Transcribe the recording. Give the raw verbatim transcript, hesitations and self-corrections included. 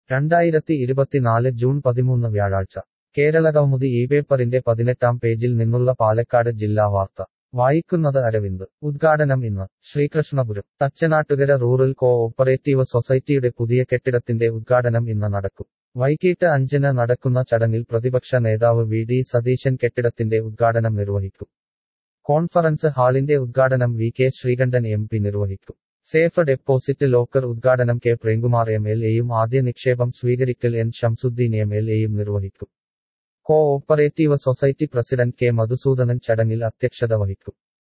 രണ്ടായിരത്തി ഇരുപത്തിനാല് ജൂൺ പതിമൂന്ന് വ്യാഴാഴ്ച കേരളകൗമുദി ഈ പേപ്പറിന്റെ പതിനെട്ടാം പേജിൽ നിന്നുള്ള പാലക്കാട് ജില്ലാ വാർത്ത വായിക്കുന്നത് അരവിന്ദ്. ഉദ്ഘാടനം ഇന്ന്. Sreekrishnapuram. Thachanattukara rural co operative സൊസൈറ്റിയുടെ പുതിയ കെട്ടിടത്തിന്റെ ഉദ്ഘാടനം ഇന്ന് നടക്കും. വൈകിട്ട് അഞ്ചിന് നടക്കുന്ന ചടങ്ങിൽ പ്രതിപക്ഷ നേതാവ് വി ഡി സതീശൻ കെട്ടിടത്തിന്റെ ഉദ്ഘാടനം നിർവഹിക്കും. കോൺഫറൻസ് ഹാളിന്റെ ഉദ്ഘാടനം V K Sreekandan M P നിർവഹിക്കും. സേഫ് ഡെപ്പോസിറ്റ് ലോക്കർ ഉദ്ഘാടനം കെ പ്രേംകുമാർ എം എൽ എയും ആദ്യ നിക്ഷേപം സ്വീകരിക്കൽ എൻ ഷംസുദ്ദീൻ എം എൽ എയും നിർവഹിക്കും. Co operative society president K Madhusoodanan ചടങ്ങിൽ അധ്യക്ഷത വഹിക്കും.